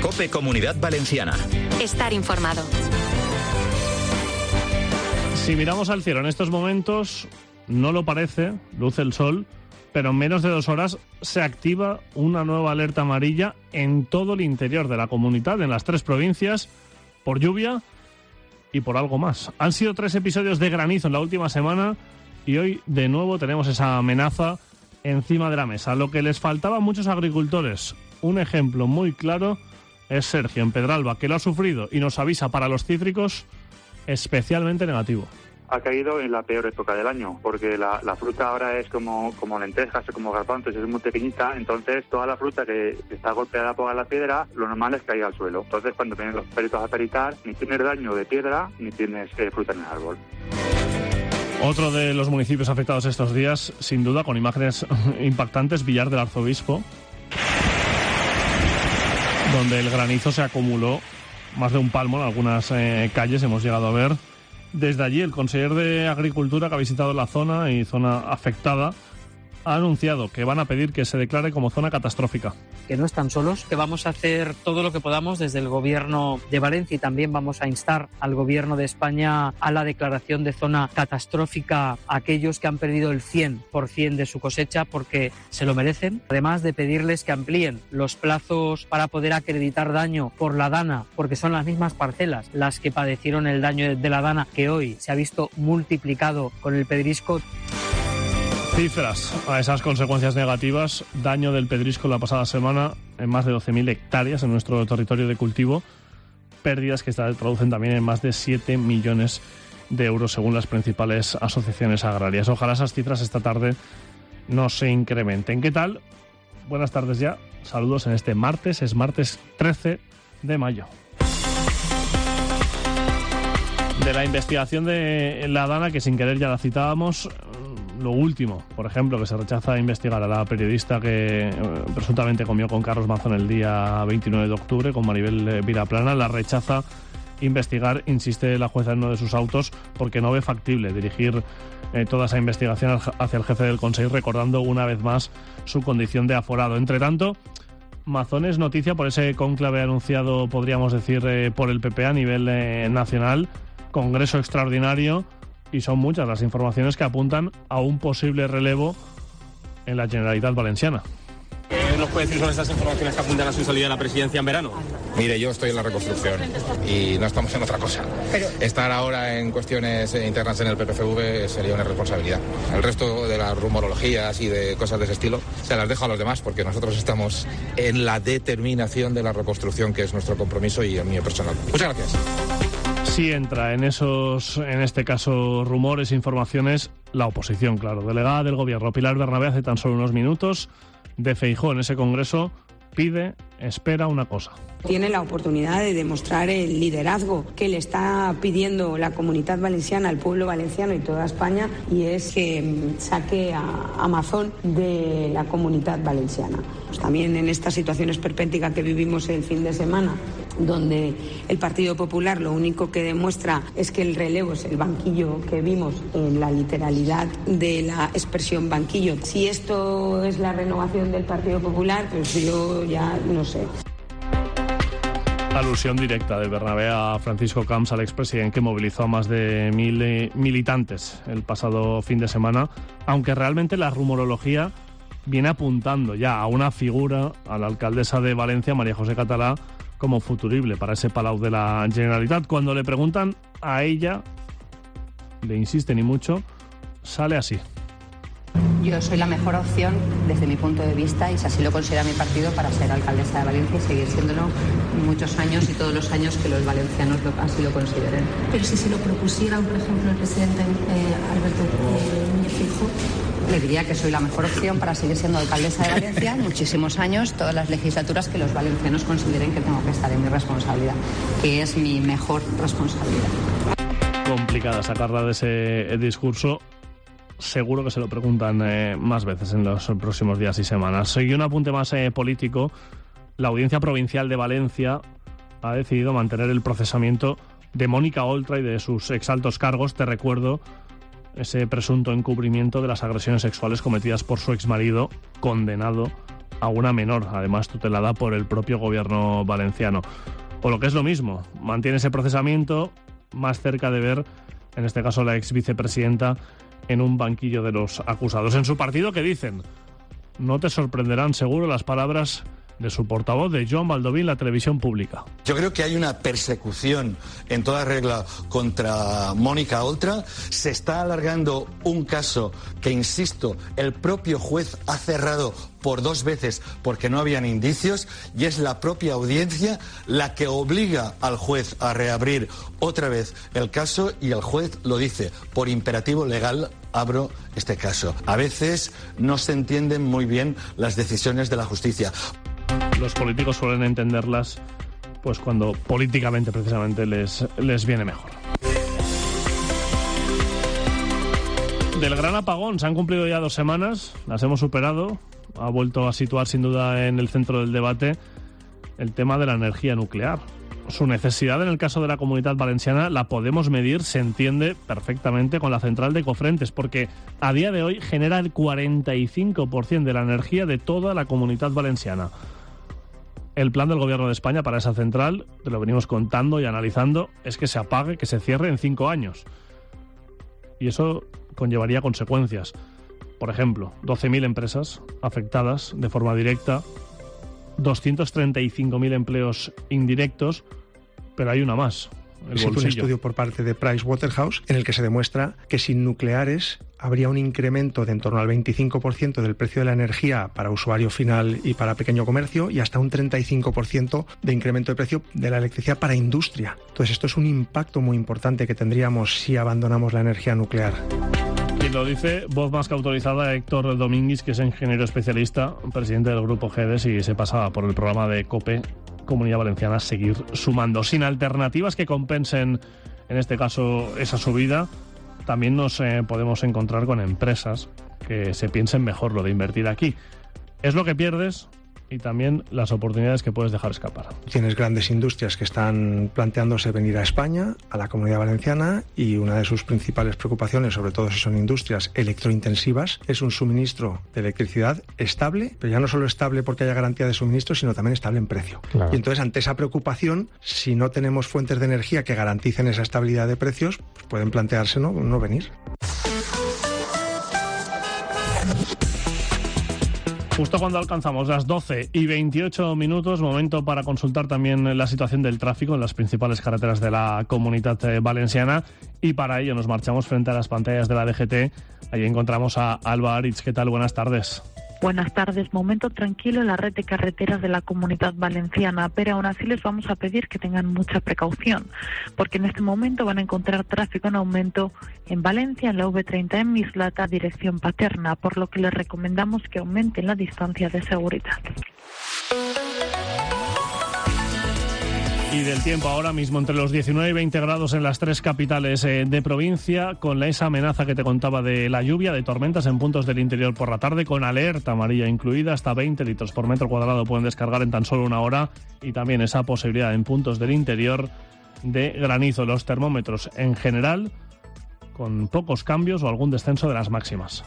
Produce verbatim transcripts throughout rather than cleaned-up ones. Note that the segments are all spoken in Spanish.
COPE Comunidad Valenciana. Estar informado. Si miramos al cielo en estos momentos, no lo parece, luce el sol, pero en menos de dos horas se activa una nueva alerta amarilla en todo el interior de la comunidad, en las tres provincias, por lluvia y por algo más. Han sido tres episodios de granizo en la última semana y hoy de nuevo tenemos esa amenaza encima de la mesa. Lo que les faltaba a muchos agricultores, un ejemplo muy claro, es Sergio en Pedralba, que lo ha sufrido y nos avisa para los cítricos especialmente negativo. Ha caído en la peor época del año, porque la, la fruta ahora es como, como lentejas o como garbanzos, es muy pequeñita, entonces toda la fruta que está golpeada por la piedra, lo normal es que caiga al suelo. Entonces cuando vienen los peritos a peritar, ni tienes daño de piedra, ni tienes eh, fruta en el árbol. Otro de los municipios afectados estos días, sin duda, con imágenes impactantes, Villar del Arzobispo, donde el granizo se acumuló más de un palmo en algunas eh, calles, hemos llegado a ver. Desde allí, el consejero de Agricultura que ha visitado la zona y zona afectada ha anunciado que van a pedir que se declare como zona catastrófica. Que no están solos, que vamos a hacer todo lo que podamos desde el Gobierno de Valencia y también vamos a instar al Gobierno de España a la declaración de zona catastrófica a aquellos que han perdido el cien por ciento de su cosecha porque se lo merecen. Además de pedirles que amplíen los plazos para poder acreditar daño por la dana, porque son las mismas parcelas las que padecieron el daño de la dana que hoy se ha visto multiplicado con el pedrisco. Cifras a esas consecuencias negativas, daño del pedrisco la pasada semana en más de doce mil hectáreas en nuestro territorio de cultivo, pérdidas que se traducen también en más de siete millones de euros según las principales asociaciones agrarias. Ojalá esas cifras esta tarde no se incrementen. ¿Qué tal? Buenas tardes ya, saludos en este martes, es martes trece de mayo. De la investigación de la Dana, que sin querer ya la citábamos, lo último, por ejemplo, que se rechaza investigar a la periodista que eh, presuntamente comió con Carlos Mazón el día veintinueve de octubre, con Maribel eh, Vilaplana, la rechaza investigar, insiste la jueza en uno de sus autos, porque no ve factible dirigir eh, toda esa investigación hacia el jefe del Consejo, recordando una vez más su condición de aforado. Entre tanto, Mazón es noticia por ese cónclave anunciado, podríamos decir, eh, por el P P a nivel eh, nacional, congreso extraordinario, y son muchas las informaciones que apuntan a un posible relevo en la Generalitat Valenciana. ¿Qué nos puede decir sobre estas informaciones que apuntan a su salida a la presidencia en verano? Mire, yo estoy en la reconstrucción y no estamos en otra cosa. Pero... estar ahora en cuestiones internas en el P P C V sería una irresponsabilidad. El resto de las rumorologías y de cosas de ese estilo se las dejo a los demás, porque nosotros estamos en la determinación de la reconstrucción, que es nuestro compromiso y el mío personal. Muchas gracias. Sí entra en esos, en este caso, rumores, informaciones, la oposición, claro. Delegada del Gobierno, Pilar Bernabé, hace tan solo unos minutos, de Feijóo en ese congreso, pide, espera una cosa. Tiene la oportunidad de demostrar el liderazgo que le está pidiendo la Comunidad Valenciana al pueblo valenciano y toda España, y es que saque a Amazon de la Comunidad Valenciana. Pues también en esta situación esperpéntica que vivimos el fin de semana, donde el Partido Popular lo único que demuestra es que el relevo es el banquillo que vimos en la literalidad de la expresión banquillo. Si esto es la renovación del Partido Popular, pues yo ya no sé. Alusión directa de Bernabé a Francisco Camps, al expresidente, que movilizó a más de mil eh, militantes el pasado fin de semana, aunque realmente la rumorología viene apuntando ya a una figura, a la alcaldesa de Valencia, María José Catalá, como futurible para ese Palau de la Generalitat. Cuando le preguntan a ella, le insisten y mucho, sale así. Yo soy la mejor opción desde mi punto de vista, y si así lo considera mi partido, para ser alcaldesa de Valencia y seguir siéndolo muchos años y todos los años que los valencianos lo, así lo consideren. Pero si se lo propusieran, por ejemplo, el presidente eh, Alberto eh, Núñez Feijóo, le diría que soy la mejor opción para seguir siendo alcaldesa de Valencia muchísimos años, todas las legislaturas que los valencianos consideren que tengo que estar en mi responsabilidad, que es mi mejor responsabilidad. Complicada sacarla de ese discurso. Seguro que se lo preguntan eh, más veces en los próximos días y semanas. Y un apunte más eh, político. La Audiencia Provincial de Valencia ha decidido mantener el procesamiento de Mónica Oltra y de sus exaltos cargos. Te recuerdo ese presunto encubrimiento de las agresiones sexuales cometidas por su exmarido, condenado a una menor, además tutelada por el propio gobierno valenciano. O lo que es lo mismo, mantiene ese procesamiento más cerca de ver, en este caso, la ex vicepresidenta en un banquillo de los acusados. En su partido, ¿qué dicen? No te sorprenderán seguro las palabras de su portavoz, de Joan Baldoví, la televisión pública. Yo creo que hay una persecución en toda regla contra Mónica Oltra. Se está alargando un caso que, insisto, el propio juez ha cerrado por dos veces porque no habían indicios, y es la propia audiencia la que obliga al juez a reabrir otra vez el caso, y el juez lo dice: por imperativo legal abro este caso. A veces no se entienden muy bien las decisiones de la justicia. Los políticos suelen entenderlas pues cuando políticamente precisamente les, les viene mejor. Del gran apagón se han cumplido ya dos semanas, las hemos superado. Ha vuelto a situar sin duda en el centro del debate el tema de la energía nuclear. Su necesidad en el caso de la Comunidad Valenciana la podemos medir, se entiende perfectamente, con la central de Cofrentes, porque a día de hoy genera el cuarenta y cinco por ciento de la energía de toda la Comunidad Valenciana. El plan del Gobierno de España para esa central, te lo venimos contando y analizando, es que se apague, que se cierre en cinco años. Y eso conllevaría consecuencias. Por ejemplo, doce mil empresas afectadas de forma directa, doscientos treinta y cinco mil empleos indirectos, pero hay una más. Es un estudio por parte de Pricewaterhouse en el que se demuestra que sin nucleares habría un incremento de en torno al veinticinco por ciento del precio de la energía para usuario final y para pequeño comercio, y hasta un treinta y cinco por ciento de incremento de precio de la electricidad para industria. Entonces esto es un impacto muy importante que tendríamos si abandonamos la energía nuclear. Y lo dice voz más que autorizada Héctor Domínguez, que es ingeniero especialista, presidente del grupo GEDES, y se pasaba por el programa de COPE, Comunidad Valenciana, Seguir Sumando. Sin alternativas que compensen, en este caso, esa subida, también nos eh, podemos encontrar con empresas que se piensen mejor lo de invertir aquí. Es lo que pierdes y también las oportunidades que puedes dejar escapar. Tienes grandes industrias que están planteándose venir a España, a la Comunidad Valenciana, y una de sus principales preocupaciones, sobre todo si son industrias electrointensivas, es un suministro de electricidad estable, pero ya no solo estable porque haya garantía de suministro, sino también estable en precio. Claro. Y entonces, ante esa preocupación, si no tenemos fuentes de energía que garanticen esa estabilidad de precios, pues pueden plantearse no, no venir. Justo cuando alcanzamos las doce y veintiocho minutos, momento para consultar también la situación del tráfico en las principales carreteras de la Comunidad Valenciana, y para ello nos marchamos frente a las pantallas de la D G T. Allí encontramos a Alba Aritz. ¿Qué tal? Buenas tardes. Buenas tardes. Momento tranquilo en la red de carreteras de la Comunidad Valenciana, pero aún así les vamos a pedir que tengan mucha precaución, porque en este momento van a encontrar tráfico en aumento en Valencia, en la V treinta en Mislata, dirección Paterna, por lo que les recomendamos que aumenten la distancia de seguridad. Y del tiempo ahora mismo, entre los diecinueve y veinte grados en las tres capitales eh, de provincia, con esa amenaza que te contaba de la lluvia, de tormentas en puntos del interior por la tarde, con alerta amarilla incluida, hasta veinte litros por metro cuadrado pueden descargar en tan solo una hora, y también esa posibilidad en puntos del interior de granizo. Los termómetros en general con pocos cambios o algún descenso de las máximas.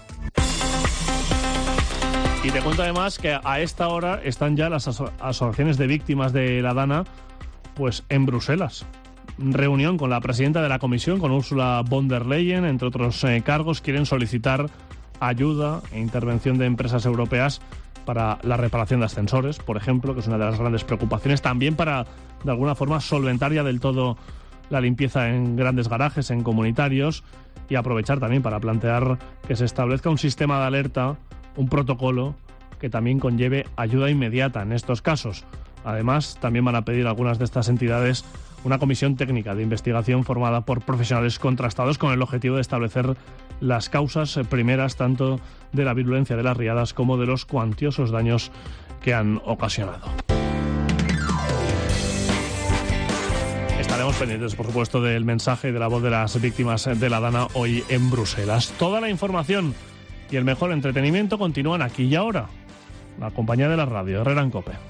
Y te cuento además que a esta hora están ya las aso- asociaciones de víctimas de la Dana pues en Bruselas. Reunión con la presidenta de la Comisión, con Ursula von der Leyen, entre otros eh, cargos. Quieren solicitar ayuda e intervención de empresas europeas para la reparación de ascensores, por ejemplo, que es una de las grandes preocupaciones. También para, de alguna forma, solventar ya del todo la limpieza en grandes garajes, en comunitarios, y aprovechar también para plantear que se establezca un sistema de alerta, un protocolo que también conlleve ayuda inmediata en estos casos. Además, también van a pedir algunas de estas entidades una comisión técnica de investigación formada por profesionales contrastados con el objetivo de establecer las causas primeras tanto de la virulencia de las riadas como de los cuantiosos daños que han ocasionado. Estaremos pendientes, por supuesto, del mensaje de la voz de las víctimas de la Dana hoy en Bruselas. Toda la información y el mejor entretenimiento continúan aquí y ahora. La compañía de la radio, Herrera en COPE.